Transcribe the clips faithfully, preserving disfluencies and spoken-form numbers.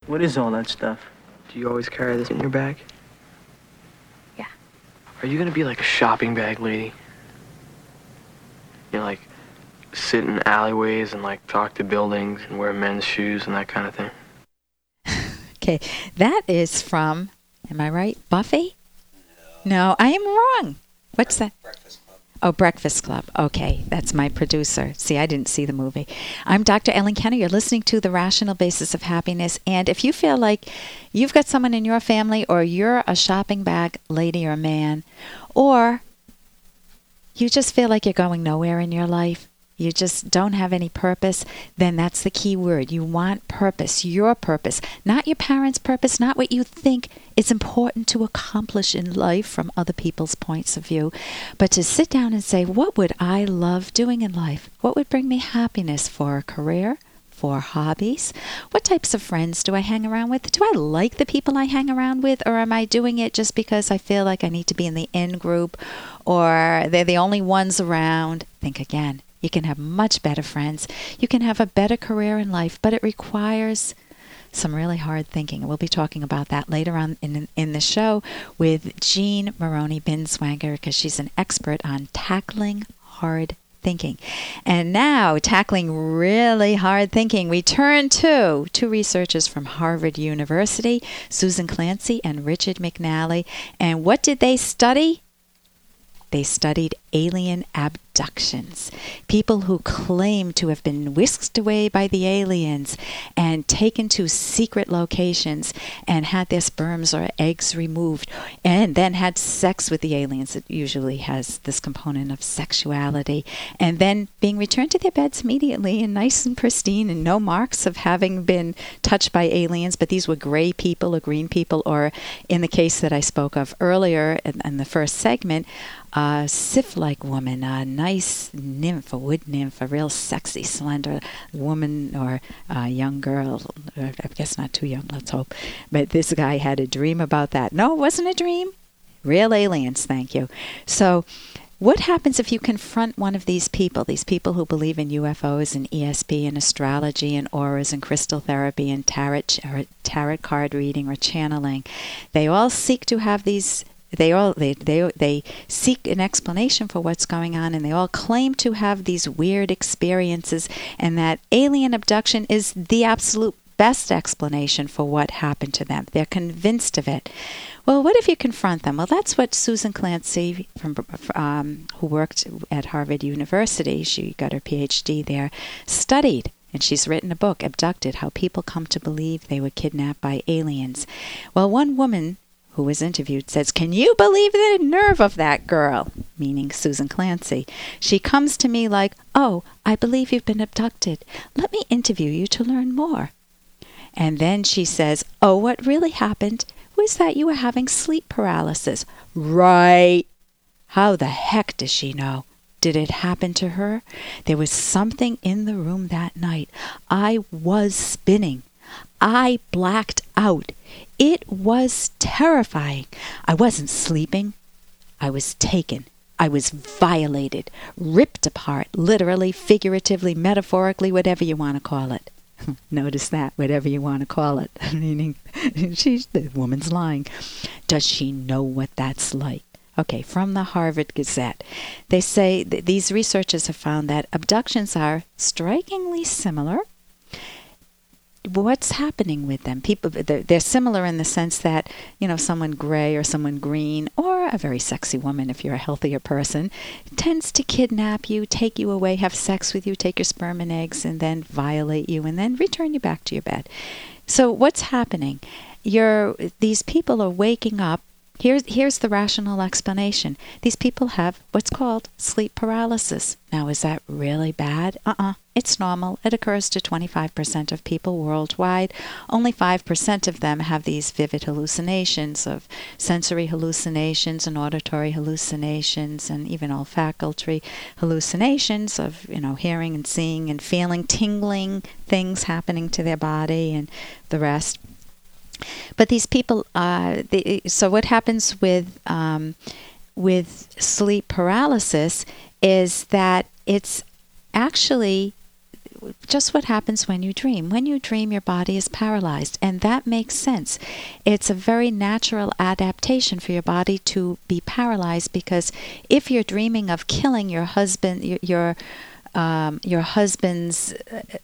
What is all that stuff? Do you always carry this in your bag? Yeah. Are you gonna be like a shopping bag lady? You know, like sit in alleyways and like talk to buildings and wear men's shoes and that kind of thing? Okay, that is from, am I right, Buffy? No, no I am wrong. What's that? Breakfast Club. Oh, Breakfast Club. Okay, that's my producer. See, I didn't see the movie. I'm Doctor Ellen Kenner. You're listening to The Rational Basis of Happiness. And if you feel like you've got someone in your family, or you're a shopping bag lady or man, or you just feel like you're going nowhere in your life, you just don't have any purpose, then that's the key word. You want purpose, your purpose, not your parents' purpose, not what you think is important to accomplish in life from other people's points of view, but to sit down and say, what would I love doing in life? What would bring me happiness for a career? For hobbies? What types of friends do I hang around with? Do I like the people I hang around with, or am I doing it just because I feel like I need to be in the in group, or they're the only ones around? Think again. You can have much better friends. You can have a better career in life, but it requires some really hard thinking. We'll be talking about that later on in in the show with Jean Maroney Binswanger, because she's an expert on tackling hard thinking. And now, tackling really hard thinking, we turn to two researchers from Harvard University, Susan Clancy and Richard McNally. And what did they study? They studied alien abductions, people who claim to have been whisked away by the aliens and taken to secret locations and had their sperms or eggs removed and then had sex with the aliens. It usually has this component of sexuality, and then being returned to their beds immediately and nice and pristine and no marks of having been touched by aliens. But these were gray people or green people, or in the case that I spoke of earlier in, in the first segment, a sylph-like woman, a nice nymph, a wood nymph, a real sexy, slender woman or a young girl. I guess not too young, let's hope. But this guy had a dream about that. No, it wasn't a dream. Real aliens, thank you. So what happens if you confront one of these people, these people who believe in U F Os and E S P and astrology and auras and crystal therapy and tarot, tarot card reading or channeling? They all seek to have these They all they, they they seek an explanation for what's going on, and they all claim to have these weird experiences, and that alien abduction is the absolute best explanation for what happened to them. They're convinced of it. Well, what if you confront them? Well, that's what Susan Clancy, from um, who worked at Harvard University, she got her P H D there, studied. And she's written a book, Abducted, How People Come to Believe They Were Kidnapped by Aliens. Well, one woman who was interviewed says, "Can you believe the nerve of that girl?" Meaning Susan Clancy. "She comes to me like, 'Oh, I believe you've been abducted. Let me interview you to learn more.' And then she says, 'Oh, what really happened was that you were having sleep paralysis.' Right. How the heck does she know? Did it happen to her? There was something in the room that night. I was spinning. I blacked out. It was terrifying. I wasn't sleeping. I was taken. I was violated, ripped apart, literally, figuratively, metaphorically, whatever you want to call it." Notice that, whatever you want to call it. Meaning, she's, the woman's lying. Does she know what that's like? Okay, from the Harvard Gazette. They say that these researchers have found that abductions are strikingly similar. What's happening with them? People, they're, they're similar in the sense that, you know, someone gray or someone green, or a very sexy woman, if you're a healthier person, tends to kidnap you, take you away, have sex with you, take your sperm and eggs, and then violate you, and then return you back to your bed. So what's happening? You're, these people are waking up. Here's, here's the rational explanation. These people have what's called sleep paralysis. Now, is that really bad? Uh-uh. It's normal. It occurs to twenty-five percent of people worldwide. Only five percent of them have these vivid hallucinations of sensory hallucinations and auditory hallucinations and even olfactory hallucinations of, you know, hearing and seeing and feeling, tingling things happening to their body and the rest. But these people, uh, the, so what happens with um, with sleep paralysis is that it's actually just what happens when you dream. When you dream, your body is paralyzed, and that makes sense. It's a very natural adaptation for your body to be paralyzed, because if you're dreaming of killing your husband, your your, um, your husband's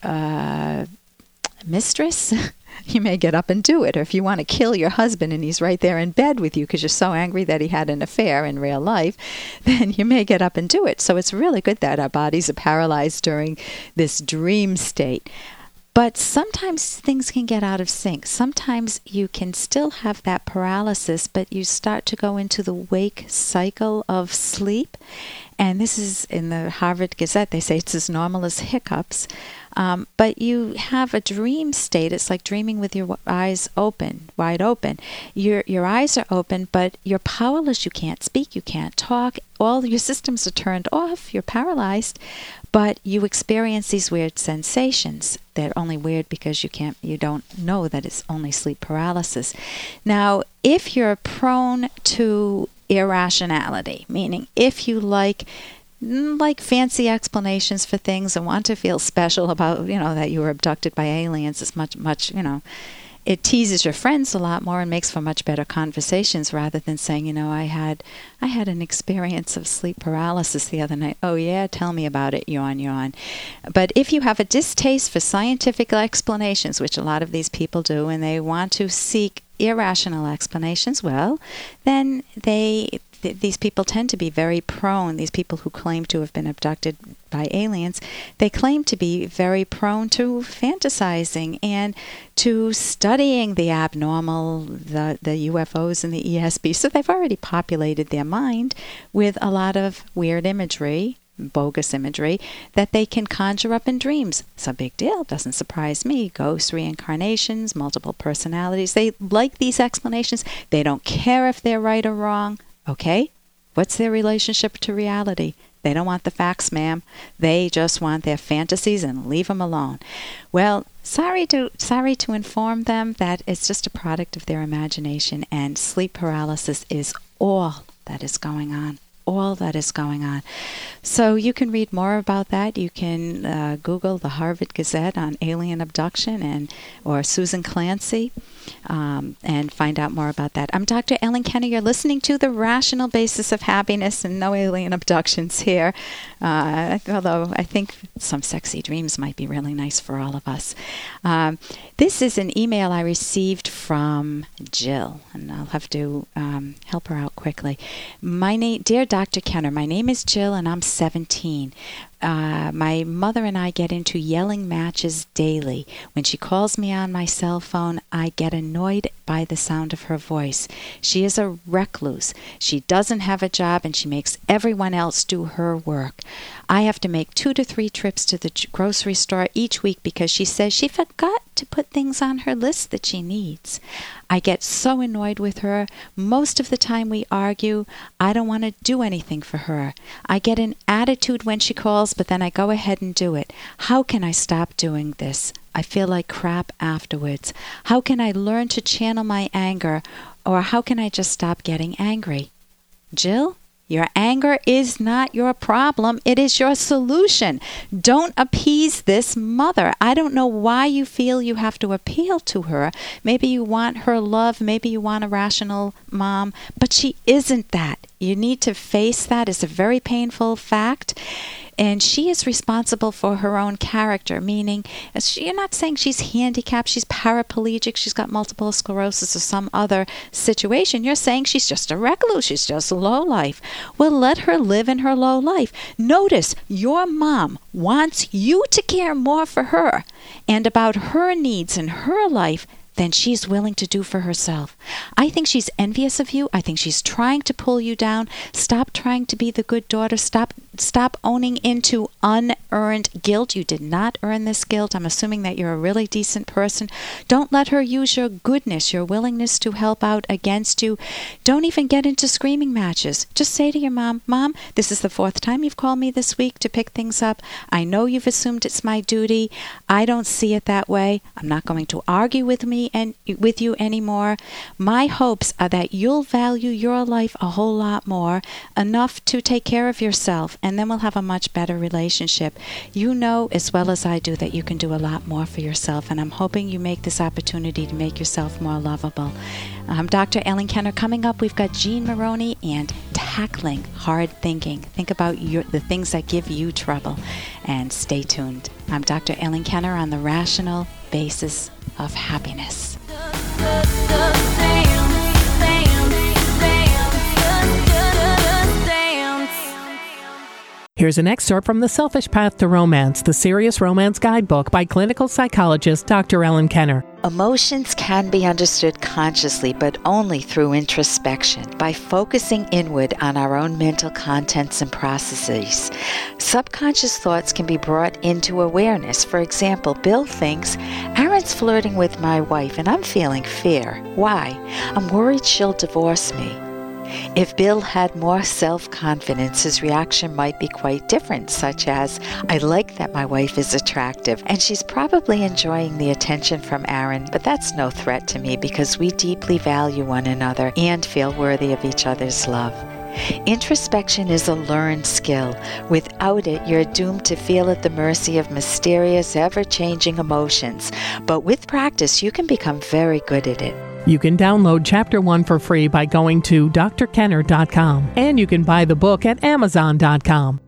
uh, mistress, you may get up and do it. Or if you want to kill your husband and he's right there in bed with you because you're so angry that he had an affair in real life, then you may get up and do it. So it's really good that our bodies are paralyzed during this dream state. But sometimes things can get out of sync. Sometimes you can still have that paralysis, but you start to go into the wake cycle of sleep. And this is in the Harvard Gazette. They say it's as normal as hiccups. Um, but you have a dream state. It's like dreaming with your eyes open, wide open. Your your eyes are open, but you're powerless. You can't speak. You can't talk. All your systems are turned off. You're paralyzed. But you experience these weird sensations. They're only weird because you can't, you don't know that it's only sleep paralysis. Now, if you're prone to irrationality, meaning if you like like fancy explanations for things and want to feel special about, you know, that you were abducted by aliens, it's much, much, you know, it teases your friends a lot more and makes for much better conversations rather than saying, you know, I had I had an experience of sleep paralysis the other night. Oh, yeah, tell me about it, yawn, yawn. But if you have a distaste for scientific explanations, which a lot of these people do, and they want to seek irrational explanations, well, then they... these people tend to be very prone, these people who claim to have been abducted by aliens, they claim to be very prone to fantasizing and to studying the abnormal, the, the U F Os and the E S P. So they've already populated their mind with a lot of weird imagery, bogus imagery, that they can conjure up in dreams. It's a big deal. Doesn't surprise me. Ghosts, reincarnations, multiple personalities. They like these explanations. They don't care if they're right or wrong. Okay, what's their relationship to reality? They don't want the facts, ma'am. They just want their fantasies and leave them alone. Well, sorry to sorry to inform them that it's just a product of their imagination, and sleep paralysis is all that is going on. All that is going on. So you can read more about that. You can uh, Google the Harvard Gazette on alien abduction and or Susan Clancy um, and find out more about that. I'm Doctor Ellen Kenner. You're listening to The Rational Basis of Happiness, and no alien abductions here. Uh, although I think some sexy dreams might be really nice for all of us. Um, this is an email I received from Jill, and I'll have to um, help her out quickly. My name, dear Doctor Kenner, my name is Jill, and I'm seventeen. Uh, my mother and I get into yelling matches daily. When she calls me on my cell phone, I get annoyed by the sound of her voice. She is a recluse. She doesn't have a job, and she makes everyone else do her work. I have to make two to three trips to the grocery store each week because she says she forgot to put things on her list that she needs. I get so annoyed with her. Most of the time we argue. I don't want to do anything for her. I get an attitude when she calls, but then I go ahead and do it. How can I stop doing this? I feel like crap afterwards. How can I learn to channel my anger, or how can I just stop getting angry? Jill? Your anger is not your problem. It is your solution. Don't appease this mother. I don't know why you feel you have to appeal to her. Maybe you want her love. Maybe you want a rational mom. But she isn't that. You need to face that. It's a very painful fact. And she is responsible for her own character, meaning she, you're not saying she's handicapped, she's paraplegic, she's got multiple sclerosis or some other situation. You're saying she's just a recluse, she's just a low life. Well, let her live in her low life. Notice your mom wants you to care more for her and about her needs in her life than she's willing to do for herself. I think she's envious of you. I think she's trying to pull you down. Stop trying to be the good daughter. Stop stop owning into unearned guilt. You did not earn this guilt. I'm assuming that you're a really decent person. Don't let her use your goodness, your willingness to help out against you. Don't even get into screaming matches. Just say to your mom, Mom, this is the fourth time you've called me this week to pick things up. I know you've assumed it's my duty. I don't see it that way. I'm not going to argue with me me and with you anymore. My hopes are that you'll value your life a whole lot more, enough to take care of yourself, and then we'll have a much better relationship. You know as well as I do that you can do a lot more for yourself, and I'm hoping you make this opportunity to make yourself more lovable. I'm Doctor Ellen Kenner. Coming up, we've got Jean Maroney and Tackling Hard Thinking. Think about your, the things that give you trouble, and stay tuned. I'm Doctor Ellen Kenner on the Rational Basis of Happiness. Here's an excerpt from The Selfish Path to Romance, the Serious Romance Guidebook by clinical psychologist Doctor Ellen Kenner. Emotions can be understood consciously, but only through introspection, by focusing inward on our own mental contents and processes. Subconscious thoughts can be brought into awareness. For example, Bill thinks, Aaron's flirting with my wife and I'm feeling fear. Why? I'm worried she'll divorce me. If Bill had more self-confidence, his reaction might be quite different, such as, I like that my wife is attractive, and she's probably enjoying the attention from Aaron, but that's no threat to me because we deeply value one another and feel worthy of each other's love. Introspection is a learned skill. Without it, you're doomed to feel at the mercy of mysterious, ever-changing emotions. But with practice, you can become very good at it. You can download Chapter one for free by going to d r kenner dot com, and you can buy the book at amazon dot com.